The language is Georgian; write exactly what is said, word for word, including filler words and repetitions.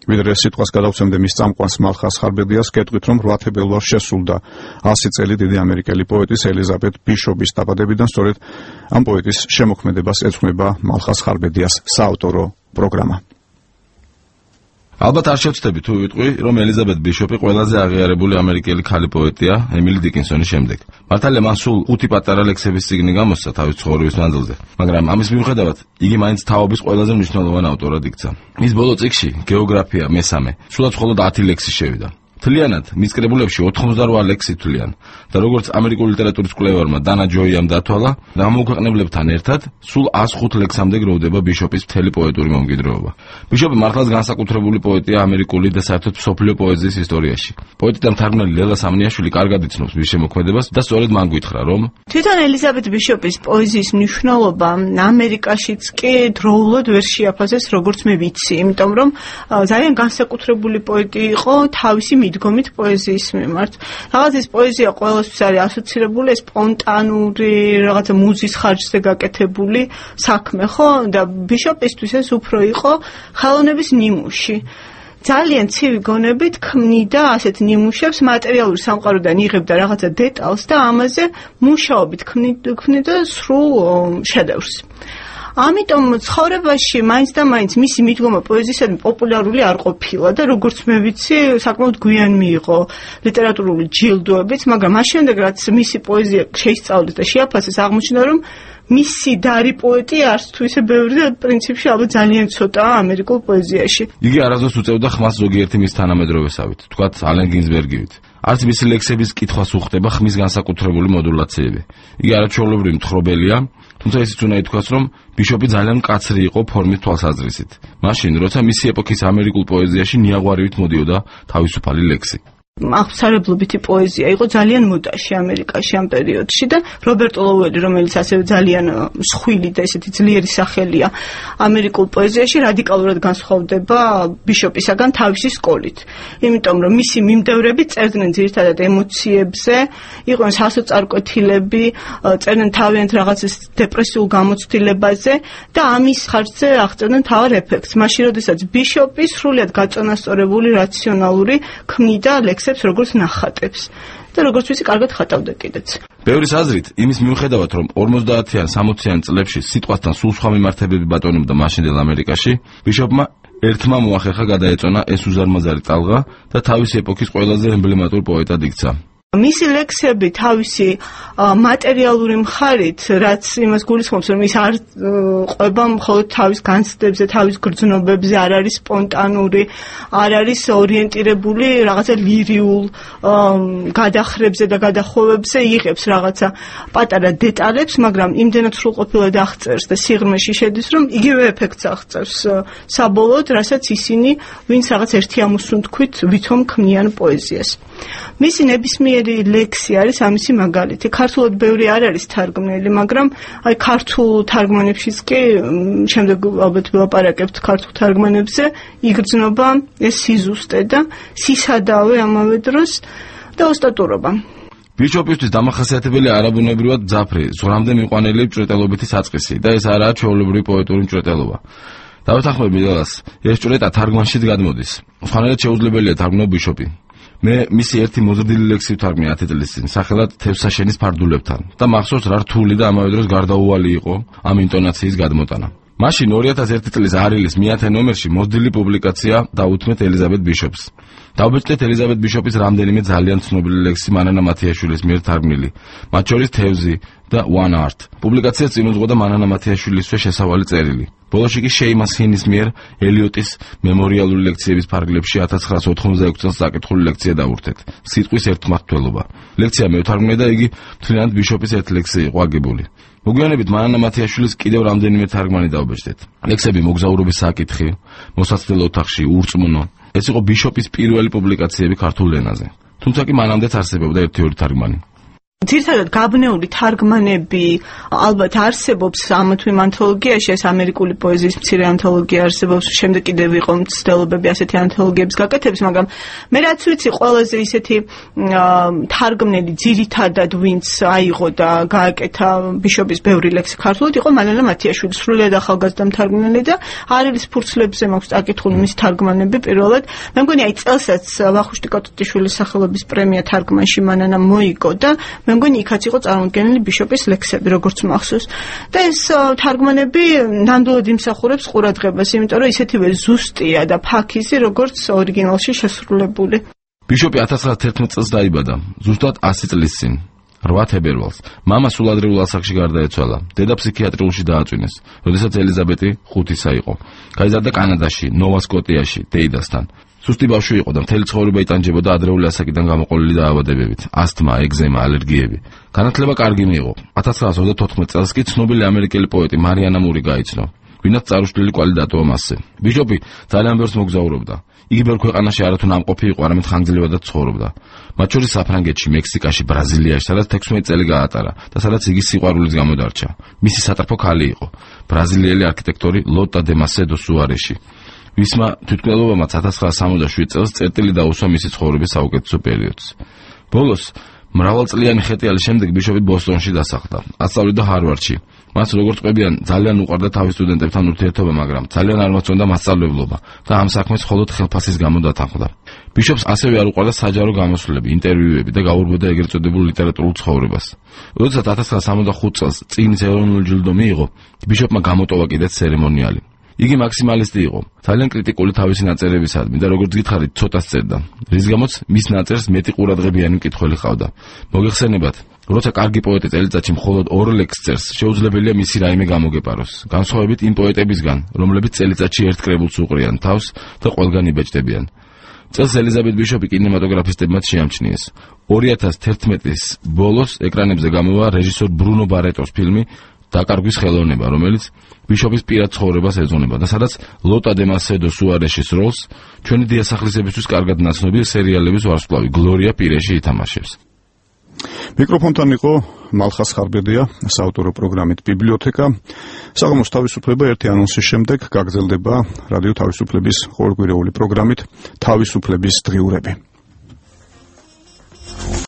ვიდრე სიტყვას გადავცემდე მის წამყვანს მალხას ხარბედიას, გეტყვით, რომ რვა თებერვალს შესრულდა ასი წელი დიდი ამერიკელი პოეტის ელიზაბეთ ბიშოპის დაბადებიდან, სწორედ ამ პოეტის შემოქმედებას ეძღვნება მალხას ხარბედიას საავტორო პროგრამა. ალბათ არ შევწდები თუ ვიტყვი, რომ ელიზაბეთ ბიშოპი ყველაზე აღიარებული ამერიკელი ქალი პოეტია ემილი დიკინსონის შემდეგ. მართალია მან სულ ხუთი პატარა ლექსების წიგნი გამოსცა თავის ცხოვრების მანძილზე, მაგრამ ამის მიუხედავად იგი მაინც თაობის ყველაზე მნიშვნელოვან ავტორად იქცა. მის ბოლო წიგნში გეოგრაფია მესამე, სულაც მხოლოდ ათი ლექსი შევიდა. თლიანად მის კრებულებში ოთხმოცდარვა ლექსი თვლიან და როგორც ამერიკული ლიტერატურის კვლევარმა დანა ჯოიამ დათვალა, გამომქვეყნებლებთან ერთად სულ ას ხუთ ლექსამდე გროვდება ბიშოპის მთელი პოეტური მომგიდროობა. ბიშოპი მართლაც განსაკუთრებული პოეტია ამერიკული და საერთოდ მსოფლიო პოეზიის ისტორიაში. პოეტი და მთარგმნელი ლელა სამნიაშვილი კარგად იცნობს მის შემოქმედებას და სწორედ მან გითხრა, რომ თვითონ ელიზაბეთ ბიშოპის პოეზიის მნიშვნელობა ამერიკაშიც კი დროულად ვერ შეაფასეს, როგორც მე ვიცი, იმიტომ რომ ძალიან განსაკუთრებული პოეტი იყო თავისი მიდგომით პოეზიის მიმართ. რაღაც ეს პოეზია ყველასთვის არის ასოცირებული, სპონტანური, რაღაცა მუზის ხარჯზე გაკეთებული საქმე, ხო? და ბიშოპისთვის ეს უფრო იყო ხელოვნების ნიმუში. ძალიან ცივი გონებით ქმნიდა ასეთ ნიმუშებს, მატერიალური სამყაროდან იღებდა რაღაცა დეტალს და ამაზე მუშაობით ქმნიდა სრულ შედევრს. ამიტომ ცხოვრებაში მაინც და მაინც მისი მიდგომა პოეზიისადმი პოპულარული არ ყოფილა და როგორც მე ვიცი, საკმაოდ გვიან მიიღო ლიტერატურული ჯილდოებიც, მაგრამ მას შემდეგ რაც მისი პოეზია შეისწავლეს და შეაფასეს, აღმოჩნდა, რომ მისი დარი პოეტი არც თუ ისე ბევრი და პრინციპში ალბათ ძალიან ცოტაა ამერიკულ პოეზიაში. იგი არასდროს უწევდა ხმას ზოგიერთი მის თანამედროვესავით, თქვათ ალენ გინზბერგივით. არც მისი ლექსების კითხვას უხდება ხმის განსაკუთრებული მოდულაციები. იგი არაჩვეულებრივი მთხრობელია, თუმცა ისიც უნდა ითქვას, რომ ბიშოპი ძალიან მკაცრი იყო ფორმით თვალსაზრისით. მაშინ, როცა მისი ეპოქის ამერიკულ პოეზიაში ნიაღვარივით მოდიოდა თავისუფალი ლექსი. აღსარებლობითი პოეზია იყო ძალიან მოდაში ამერიკაში ამ პერიოდში და რობერტ ლოუელი, რომელიც ასევე ძალიან მსხვილი და ესეთი ძლიერი სახელია ამერიკულ პოეზიაში, რადიკალურად განსხვავდება ბიშოპისაგან თავისი სკოლით. იმიტომ რომ მისი მიმდევრები წერდნენ ძირითადად ემოციებზე, იყვნენ სასოწარკვეთილები, წერდნენ თავიანთ რაღაცის დეპრესიულ გამოცდილებაზე და ამის ხარჯზე აღწერდნენ მთავარ ეფექტს. მაშინ, როდესაც ბიშოპი სრულიად გაწონასწორებული, რაციონალური ქმნიდა ლექსებს როგორც ნახატებს და როგორც ვიცი, კარგად ხატავდა კიდეც. ბევრის აზრით, იმის მიუხედავად, რომ ორმოცდაათიან სამოციან წლებში სიტყვასთან სულ სხვა მიმართებები ბატონობდა მაშინდელ ამერიკაში, ბიშოპმა ერთმა მოახერხა გადაეწონა ეს უზარმაზარი ტალღა და თავისი ეპოქის ყველაზე ემბლემატურ პოეტად იქცა. მისი ლექსები თავისი მატერიალური მხარით, რაც იმას გულისხმობს, რომ ის არ ყვება მხოლოდ თავის განცდებზე, თავის გრძნობებზე, არ არის სპონტანური, არ არის ორიენტირებული რაღაცა ლირიულ გადახრებზე და გადახოვებზე, იღებს რაღაცა პატარა დეტალებს, მაგრამ იმდენად სრულყოფილად აღწერს და სიღრმეში შედის, რომ იგივე ეფექტს აღწერს საბოლოოდ, რასაც ისინი, ვინც რაღაც ერთი ამოსუნთქვით ვითომ ქმნიან პოეზიას. მისი ნებისმიერი ლექსი არის ამისი მაგალითი. ქართულად ბევრი არ არის თარგმნილი, მაგრამ აი ქართულ თარგმანებშიც კი შემდეგ ალბათ ვილაპარაკებთ ქართულ თარგმანებზე, იგრძნობა ეს სიზუსტე და სისადავე ამავე დროს და ოსტატურობა. ბიშოპისთვის დამახასიათებელი არაბუნებრივად ძაფრი, ზღვრამდე მიყვანილი მჭვრეტელობითი საწყისი და ეს არაა ჩვეულებრივი პოეტური მჭვრეტელობა. დავეთანხმებ მიდელას, ეს ჭვრეტა თარგმანშიც გადმოდის. სხვანაირად შეუძლებელია თარგმნო ბიშოპი. მე მისი ერთი მოზრდილი ლექსი ვთარგმნი ათი წლის წინ, სახელად თევსაშენის ფარდულებთან და მახსოვს რა რთული და ამავე დროს გარდაუვალი იყო ამ ინტონაციის გადმოტანა. მაშინ ორი ათას ერთი წლის არილის მეათე ნომერში მოზრდილი პუბლიკაცია დაუთმეთ ელიზაბეთ ბიშოპს. დავბეჭდეთ ელიზაბეთ ბიშოპის რამდენიმე ძალიან ცნობილი ლექსი მანანა მათიაშვილის მიერ თარგმნილი, მათ შორის თევზი და One Art. პუბლიკაცია წინ უძღვოდა მანანა მათიაშვილისვე შესავალი წერილი. ბოლოში კი შეიმას ჰინის მიერ ელიოტის მემორიალური ლექციების ფარგლებში ათას ცხრაასი ოთხმოცდაექვსი წელს საკითხული ლექცია დავურთეთ. სიტყვის ერთმართველობა. ლექცია მევთარგმნე და იგი მთლიანად ბიშოპის ერთ ლექსზე იყო აგებული. მოგვიანებით მანანა მათიაშვილის კიდევ რამდენიმე თარგმანი დავბეჭდეთ. ლექსები მოგზაურობის საკითხი, მოსაცდელ ოთახში, ურწმუნო. ეს იყო ბიშოპის პირველი პუბლიკაციები ქართულ ენაზე. თუმცა კი მანამდეც არსებობდა ერთი-ორი თარგმანი. ძირითადად გაბნეული თარგმანები ალბათ არსებობს ამ თუ იმ ანთოლოგიაში, ეს ამერიკული პოეზიის მცირე ანთოლოგია არსებობს, შემდეგ კიდევ იყო მცდელობები ასეთი ანთოლოგიების გაკეთების, მაგრამ მე რაც ვიცი, ყველაზე ისეთი თარგმნელი ძირითადად ვინც აიღო და გააკეთა ბიშოპის ბევრი ლექსი ქართულად, იყო მალენა მათიაშვილი, სრულიად ახალგაზრდა მთარგმნელი და არელის ფურცლებზე მაქვს წაკითხული მისი თარგმანები პირველად. მე მგონი აი წელსაც ვახუშტი კოტუტიშვილის სახელობის პრემია თარგმანში მანანა მოიგო და მე მგონი იქაც იყო წარმოდგენილი ბიშოპის ლექსები, როგორც მახსოვს. და ეს თარგმანები ნამდვილად იმსახურებს ყურადღებას, იმიტომ რომ ისეთივე ზუსტია და ფაქიზი, როგორც ორიგინალში შესრულებული. ბიშოპი ათას ცხრაასი თერთმეტ წელს დაიბადა, ზუსტად ასი წლის წინ. რვა თებერვალს. მამა სულ ადრეულ ასაკში გარდაეცვალა. დედა ფსიქიატრიულში დააწვინეს, როდესაც ელიზაბეტი ხუთისა იყო. გაიზარდა კანადაში, ნოვა-სკოტიაში, დეიდასთან. სუსტი ბავშვი იყო და მთელი ცხოვრება იტანჯებოდა ადრეული ასაკიდან გამოყოლილი დაავადებებით, ასთმა, ეგზემა, ალერგიები. განათლება კარგი მიიღო. ათას ცხრაასი ოცდათოთხმეტ წელს კი ცნობილი ამერიკელი პოეტი მარიანა მური გაიცნო, ვინაც წარუშლილი კვალი დატოვა მასზე. ბიშოპი ძალიან ბევრს მოგზაურობდა. იგი ბევრ ქვეყანაში არათუ ნამყოფი იყო, არამედ ხანგრძლივადაც ცხოვრობდა. მათ შორის საფრანგეთში, მექსიკაში, ბრაზილიაში, სადაც თექვსმეტი წელი გაატარა და სადაც იგი სიყვარულის გამო დარჩა. მისი სატრფო ქალი იყო ბრაზილიელი არქიტექტორი ლოტა დე მასედო სუარეში. ვისმა თვითმკვლელობამაც ათას ცხრაასი სამოცდაშვიდ წელს წერტილი დაუსვა მისი ცხოვრების საუკეთესო პერიოდს. ბოლოს მრავალწლიანი ხეტიალის შემდეგ ბიშოპი ბოსტონში დასახლდა. ასწავლიდა ჰარვარდში. მას როგორც ყვებიან, ძალიან უყვარდა თავის სტუდენტებთან ურთიერთობა, მაგრამ ძალიან არ მოსწონდა მასწავლებლობა და ამ საქმეს მხოლოდ ხელფასის გამო დათანხმდა. ბიშოპს ასევე არ უყვარდა საჯარო გამოსვლები, ინტერვიუები და გაურბოდა ეგრეთ წოდებულ ლიტერატურულ ცხოვრებას. როდესაც ათას ცხრაასი სამოცდახუთ წელს წიგნის ეროვნული ჯილდო მიიღო, ბიშოპმა გამოტოვა კიდეც ცერემონიალი. იგი მაქსიმალისტი იყო, ძალიან კრიტიკული თავისი ნაწერებისადმი და როგორც გითხარით, ცოტას წერდა, რის გამოც მის ნაწერს მეტი ყურადღებიანი მკითხველი ჰყავდა. მოგეხსენებათ, როცა კარგი პოეტი წელიწადში მხოლოდ ორ ლექსს წერს, შეუძლებელია მისი რაიმე გამოგეპაროს. განსხვავებით იმ პოეტებისგან, რომლებიც წელიწადში ერთ კრებულს უყრიან თავს და ყველგან იბეჭდებიან. წელს ელიზაბეთ ბიშოპი კინემატოგრაფისტებმაც შეამჩნიეს. ორი ათას თერთმეტის ბოლოს ეკრანებზე გამოვა რეჟისორ ბრუნო ბარეტოს ფილმი დაკარგვის ხელოვნება, რომელიც ბიშოპის პირად ცხოვრებას ეძღვნება და სადაც ლოტა დე მასედო სუარეშის როლს ჩვენი დიასახლისებისთვის კარგად ნაცნობი სერიალების ვარსკვლავი გლორია პირეში ითამაშებს. მიკროფონთან იყო მალხას ხარბედია, საავტორო პროგრამით ბიბლიოთეკა. საღამოს თავისუფლება ერთი ანონსის შემდეგ გაგრძელდება რადიო თავისუფლების ყოველკვირეული პროგრამით თავისუფლების დღიურები.